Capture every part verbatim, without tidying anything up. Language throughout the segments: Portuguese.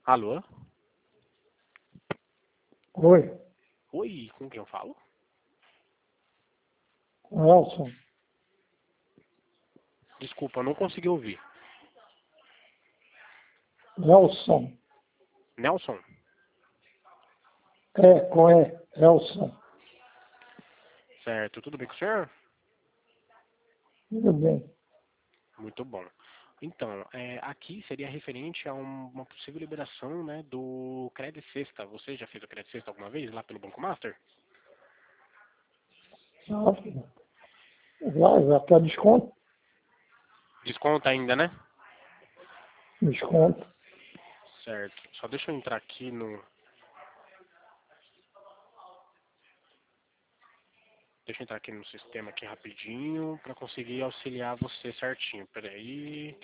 Alô? Oi, Oi, com quem eu falo? Nelson. Desculpa, eu não consegui ouvir. Nelson. Nelson? É, com E. Nelson. Certo, tudo bem com o senhor? Tudo bem. Muito bom. Então, é, aqui seria referente a um- uma possível liberação, né, do Credit Sexta. Você já fez o Credit Sexta alguma vez lá pelo Banco Master? Já, já, já quer desconto? Desconta ainda, né? Desconto. Certo. Só deixa eu entrar aqui no... Deixa eu entrar aqui no sistema aqui rapidinho para conseguir auxiliar você certinho. Peraí.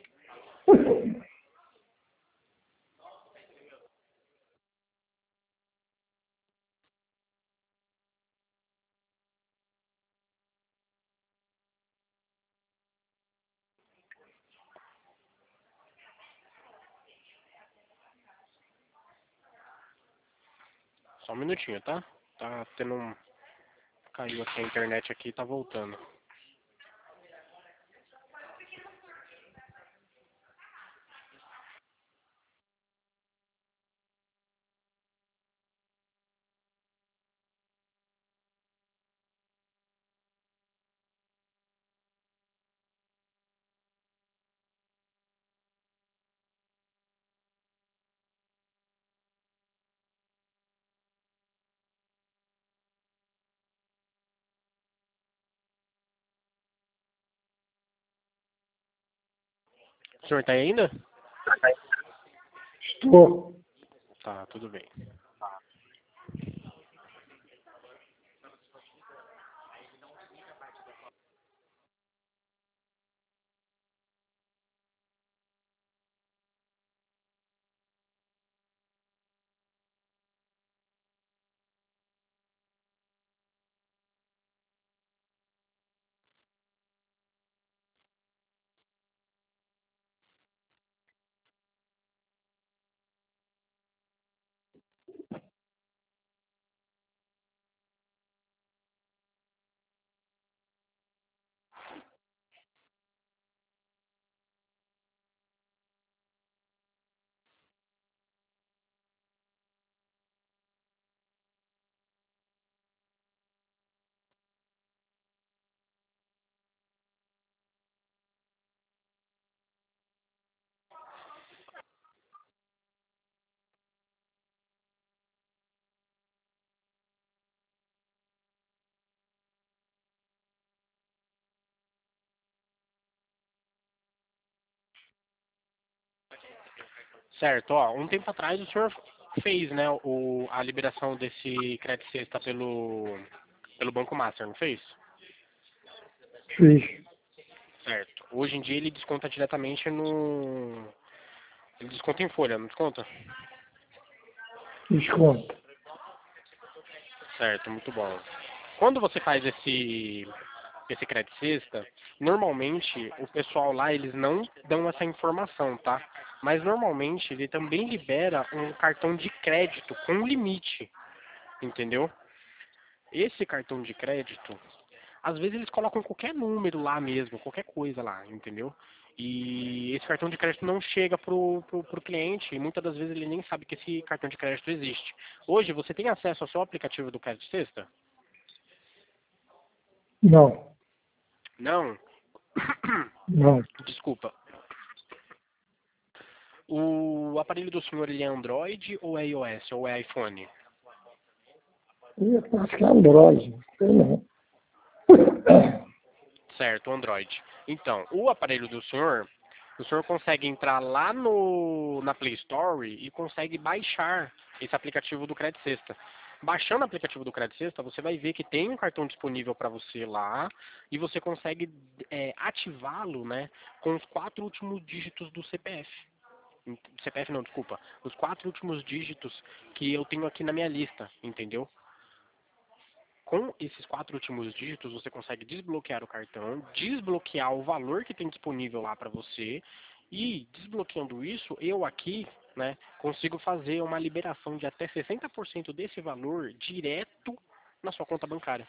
Só um minutinho, tá? Tá tendo um... Caiu aqui a internet aqui e tá voltando. O senhor tá aí ainda? Estou. Tá, tudo bem. Certo, ó, um tempo atrás o senhor fez, né, o, a liberação desse Credit Sexta pelo, pelo Banco Master, não fez? Fiz. Certo. Hoje em dia ele desconta diretamente no... Ele desconta em folha, não desconta? Desconto. Certo, muito bom. Quando você faz esse, esse Credit Sexta, normalmente o pessoal lá, eles não dão essa informação, tá? Mas normalmente ele também libera um cartão de crédito com limite, entendeu? Esse cartão de crédito, às vezes eles colocam qualquer número lá mesmo, qualquer coisa lá, entendeu? E esse cartão de crédito não chega pro, pro, pro cliente e muitas das vezes ele nem sabe que esse cartão de crédito existe. Hoje você tem acesso ao seu aplicativo do Credit Sexta? Não. Não? Não. Desculpa. O aparelho do senhor ele é Android ou é iOS ou é iPhone? Eu acho que é Android. Sei não. Certo, Android. Então, o aparelho do senhor, o senhor consegue entrar lá no, na Play Store e consegue baixar esse aplicativo do Credit Sexta. Baixando o aplicativo do Credit Sexta, você vai ver que tem um cartão disponível para você lá e você consegue é, ativá-lo, né, com os quatro últimos dígitos do C P F. C P F não, desculpa. Os quatro últimos dígitos que eu tenho aqui na minha lista, entendeu? Com esses quatro últimos dígitos, você consegue desbloquear o cartão, desbloquear o valor que tem disponível lá para você, e desbloqueando isso, eu aqui né, consigo fazer uma liberação de até sessenta por cento desse valor direto na sua conta bancária.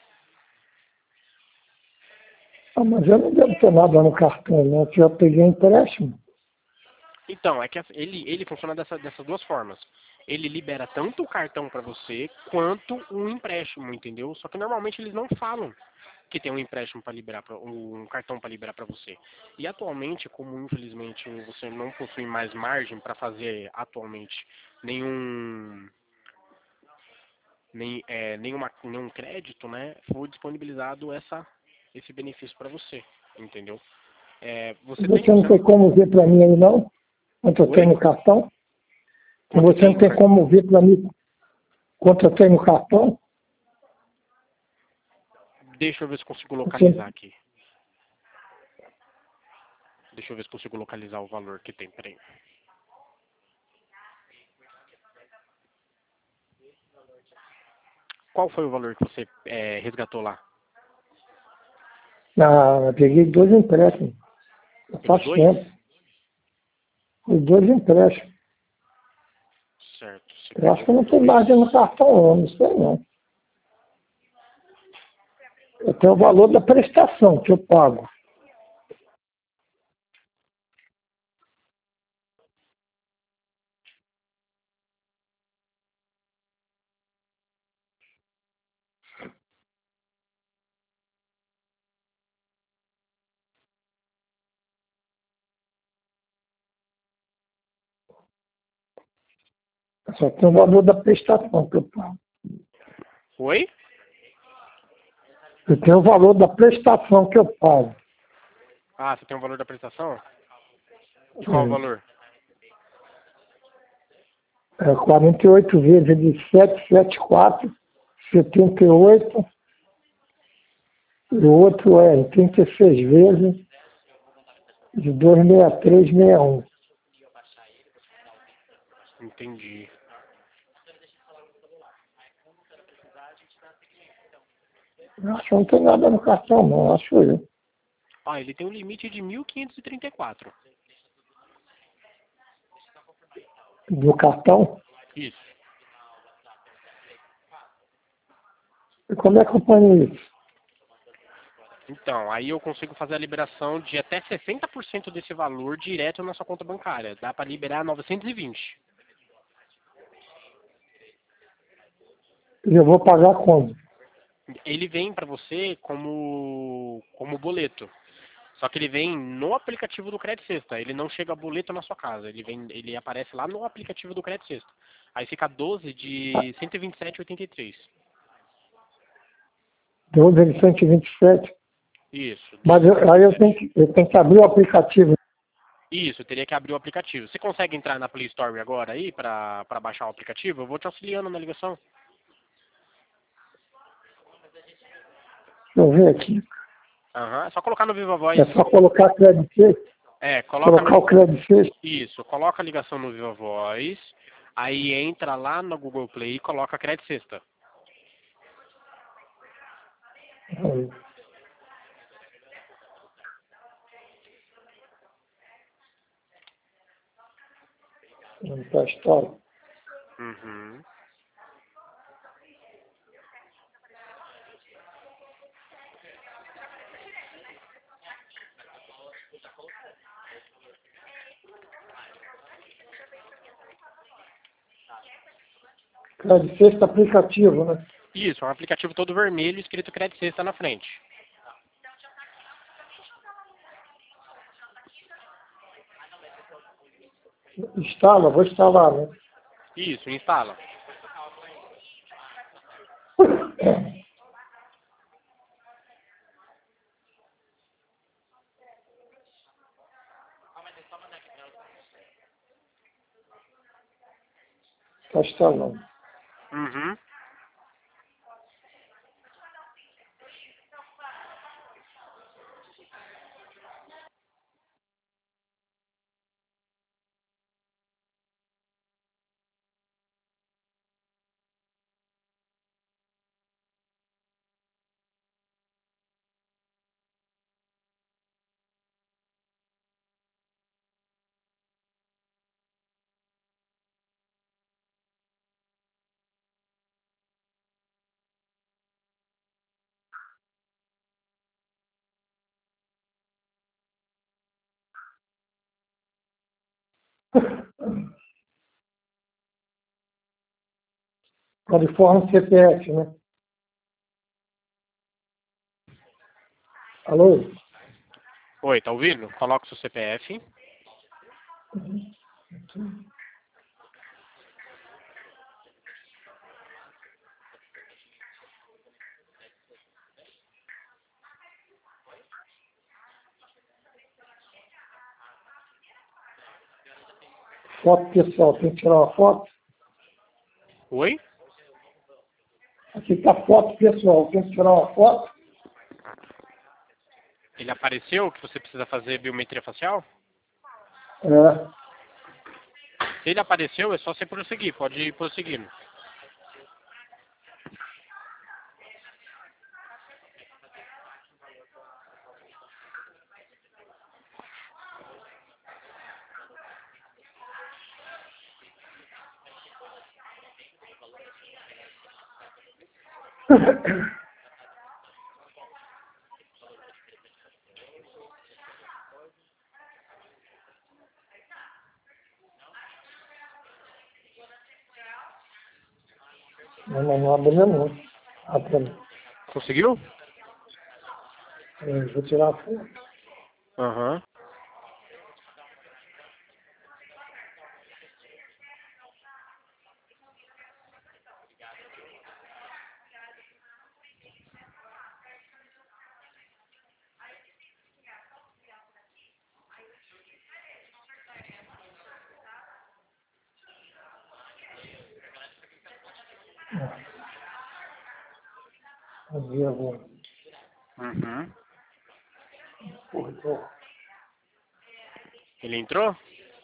Ah, mas eu não devo ter nada no cartão, né? Eu já peguei empréstimo. Então, é que ele, ele funciona dessa, dessas duas formas. Ele libera tanto o cartão para você quanto um empréstimo, entendeu? Só que normalmente eles não falam que tem um empréstimo para liberar, pra, um cartão para liberar para você. E atualmente, como infelizmente você não possui mais margem para fazer atualmente nenhum nem, é, nenhuma, nenhum crédito, né? Foi disponibilizado essa, esse benefício para você, entendeu? É, você tem, Você não você tem não, como ver para mim aí, não? Quanto eu tenho oi? no cartão? Quanto Você tem não no tem cartão? como ver para mim quanto eu tenho no cartão? Deixa eu ver se consigo Você... localizar aqui. Deixa eu ver se consigo localizar o valor que tem, peraí. Qual foi o valor que você é, resgatou lá? Ah, eu peguei dois empréstimos. Pegou Faz dois? tempo. Os dois empréstimos. Certo, você Eu acho que pegou eu não tenho dois. margem no cartão, não, não sei não. Eu tenho o valor da prestação que eu pago. Eu só tenho o valor da prestação que eu pago. Oi? Eu tenho o valor da prestação que eu pago. Ah, você tem o valor da prestação? De qual Hum. valor? É quarenta e oito vezes de setecentos e setenta e quatro, setenta e oito. E o outro é trinta e seis vezes de duzentos e sessenta e três, sessenta e um. Entendi. Eu acho que não tem nada no cartão, não. Acho eu. Ah, ele tem um limite de mil quinhentos e trinta e quatro. Do cartão. Isso. E como é que eu ponho isso? Então, aí eu consigo fazer a liberação de até sessenta por cento desse valor direto na sua conta bancária. Dá para liberar novecentos e vinte. E eu vou pagar como? Ele vem para você como como boleto. Só que ele vem no aplicativo do Crédito Sexta. Ele não chega boleto na sua casa. Ele vem, ele aparece lá no aplicativo do Crédito Sexta. Aí fica doze de cento e vinte e sete e oitenta e três. doze de cento e vinte e sete. Isso, Mas doze de eu- cento e aí vinte e eu tenho, sete. que, eu tenho que abrir o aplicativo. Isso, eu teria que abrir o aplicativo. Você consegue entrar na Play Store agora aí para para baixar o aplicativo? Eu vou te auxiliando na ligação. Deixa eu ver aqui. Aham, é só colocar no Viva Voz. É só colocar crédito, É, coloca colocar no, o crédito. isso, coloca a ligação no Viva Voz. Aí entra lá no Google Play e coloca Crédito Sexta. Não está história. Uhum. Crédito sexto aplicativo, né? Isso, é um aplicativo todo vermelho escrito Crédito Sexta na frente. Instala, vou instalar, né? Isso, instala. Está instalando. Uhum. California C P F, né? Alô? Oi, tá ouvindo? Coloca o seu C P F. Foto pessoal, tem que tirar uma foto? Oi? Aqui tá foto pessoal, tem que tirar uma foto? Ele apareceu que você precisa fazer biometria facial? É. Se ele apareceu, é só você prosseguir. Pode ir prosseguindo. Não, não, não abre não. Abre. Conseguiu? É, vou tirar a foto. Aham. Vamos ver agora. Uhum. Porra, Ele entrou?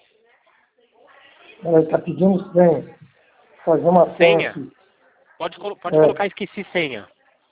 ela está pedindo senha. Fazer uma senha Senha? aqui. Pode, colo pode É. colocar esqueci senha.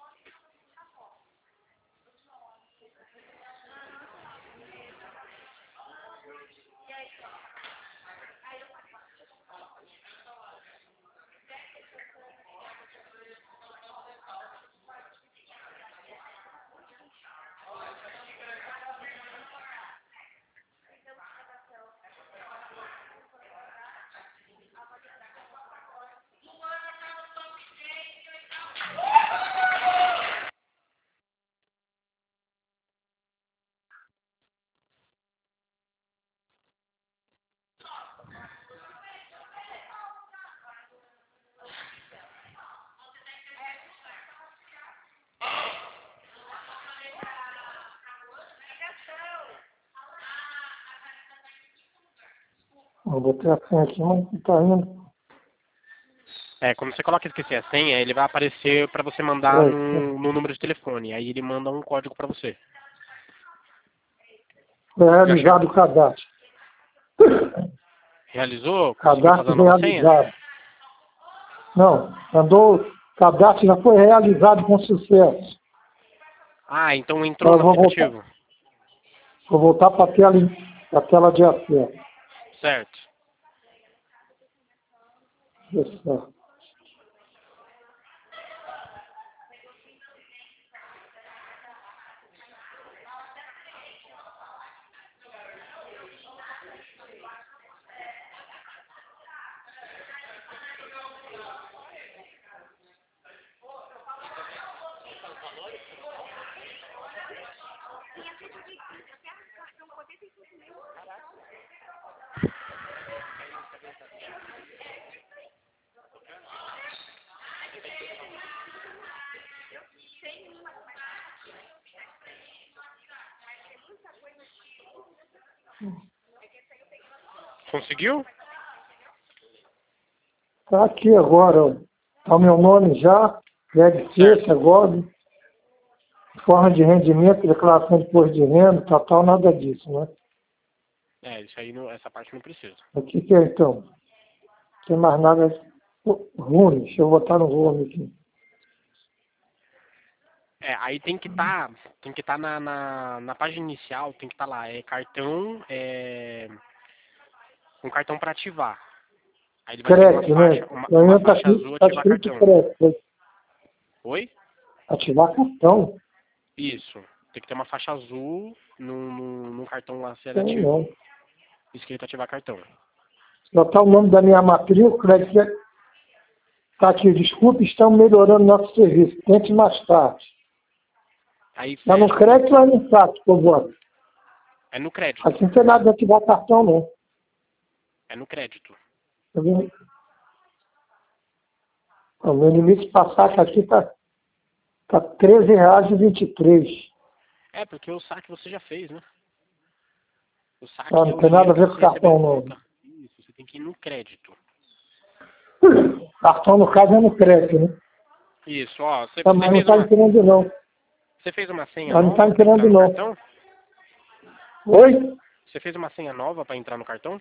Eu botei a senha aqui, mas não está indo. É, quando você coloca esqueci a senha, ele vai aparecer para você mandar É, no, no número de telefone. Aí ele manda um código para você. foi Já chegou? realizado o cadastro. Realizou? Conseguiu fazer Cadastro a nova senha? realizado. Não, mandou, o cadastro já foi realizado com sucesso. Ah, então entrou Agora no eu vou voltar, aplicativo? vou voltar para a tela, pra tela de acesso. Certo. Isso. Conseguiu? Está aqui agora, está o meu nome já, deve ser, Certo. agora, forma de rendimento, declaração de imposto de renda, tal, tal, nada disso, né? É, isso aí, não- essa parte não precisa. O que que é então? Não tem mais nada. Ruim, deixa eu botar no ruim aqui. É, aí tem que estar, tem que estar na, na, na página inicial, tem que estar lá, é cartão, é, um cartão para ativar. Aí ele vai ter uma Crédito, né? faixa, uma, Para mim uma está faixa azul, tá ativar escrito cartão. crédito. Oi? Ativar cartão? Isso. Tem que ter uma faixa azul no, no, no cartão lá ser Tem ativo. não. Escrito ativar cartão. Já está o nome da minha matrícula. Está aqui, desculpe, estamos melhorando nosso serviço. Tente mais tarde. Aí É no fecha. crédito ou é no saque, por favor? É no crédito. Aqui não tem nada de ativar cartão, não. É no crédito. Tá vendo? O meu limite para saque aqui está tá treze reais e vinte e três. É, porque o saque você já fez, né? O saque Ah, é não o tem nada dinheiro a que ver com você recebeu cartão, de não. volta. Isso, você tem que ir no crédito. Cartão, no caso, é no crédito, né? Isso, ó. Você, Ah, você mas não fez está uma. entendendo, não. Você fez uma senha Mas não está nova para entrar entendendo, no não. cartão? Oi? Você fez uma senha nova para entrar no cartão?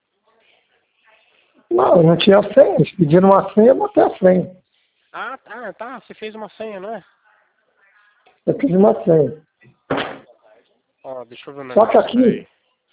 Não, não tinha senha. Eles pediram uma senha, eu botei a senha. Ah, tá, tá. Você fez uma senha, não é? Eu fiz uma senha. Ó, deixa eu ver o Só que negócio, aqui, peraí.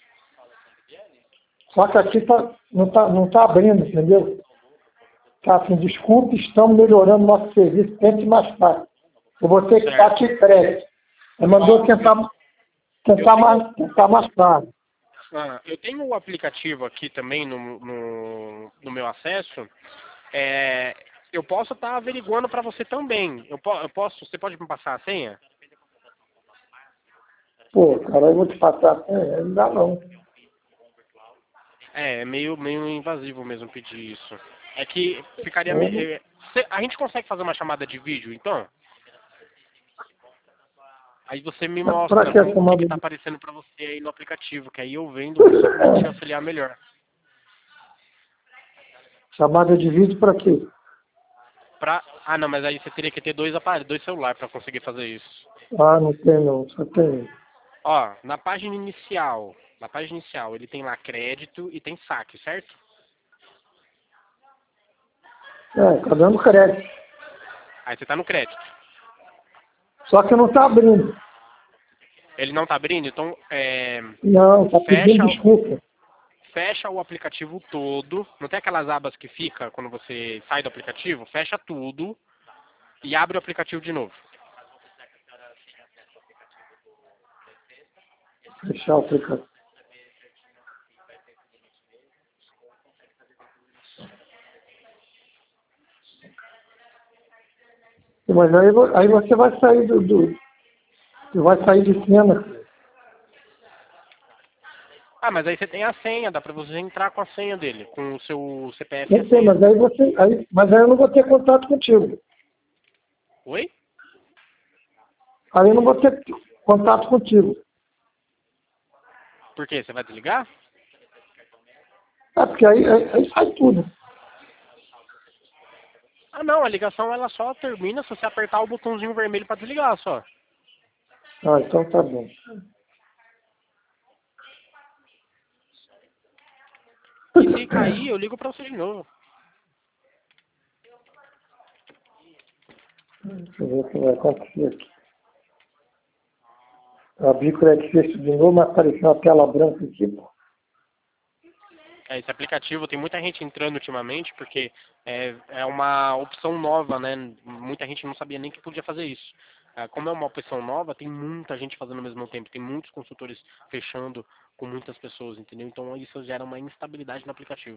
só que aqui tá, não está não tá abrindo, entendeu? Tá assim, desculpe, estamos melhorando nosso serviço, tente mais tarde. Eu vou ter que estar Certo. aqui crédito. Ele mandou Ó, tentar, eu tentar, tenho, mais, tentar mais tarde. ah, eu tenho o aplicativo aqui também no, no, no meu acesso. É, eu posso estar averiguando para você também. Eu, po- eu posso, você pode me passar a senha? Pô, cara, eu vou te passar a senha, não dá não. É, é meio, meio invasivo mesmo pedir isso. É que ficaria. me- Eu- é, cê- a gente consegue fazer uma chamada de vídeo, então? Aí você me Mas pra mostra que como essa o que moda está de... aparecendo para você aí no aplicativo, que aí eu vendo consigo te auxiliar melhor. Chamada de vídeo pra quê? Pra... Ah, não, mas aí você teria que ter dois aparelhos, dois celulares para conseguir fazer isso. Ah, não tem não, só tem. Ó, na página inicial, na página inicial, ele tem lá crédito e tem saque, certo? É, tá dando crédito. Aí você tá no crédito. Só que não tá abrindo. Ele não tá abrindo, então é, Não, tá pedindo fecha, desculpa. fecha o aplicativo todo. Não tem aquelas abas que fica quando você sai do aplicativo? Fecha tudo e abre o aplicativo de novo. Fechar o aplicativo. Mas aí, vo- aí você vai sair do, do. Você vai sair de cena. Ah, mas aí você tem a senha, dá pra você entrar com a senha dele, com o seu C P F e a Não sei, senha. mas aí você. Aí, mas aí eu não vou ter contato contigo. Oi? Aí eu não vou ter contato contigo. Por quê? Você vai desligar? É porque aí, aí, aí sai tudo. Ah, não, a ligação ela só termina se você apertar o botãozinho vermelho pra desligar só. Ah, então tá bom. E se cair, eu ligo pra você de novo. Deixa eu ver o que vai acontecer aqui. Abri o Credit de novo, mas apareceu uma tela branca aqui, pô. É, esse aplicativo tem muita gente entrando ultimamente porque é, é uma opção nova, né? Muita gente não sabia nem que podia fazer isso. Ah, como é uma opção nova, tem muita gente fazendo ao mesmo tempo, tem muitos consultores fechando com muitas pessoas, entendeu? Então isso gera uma instabilidade no aplicativo.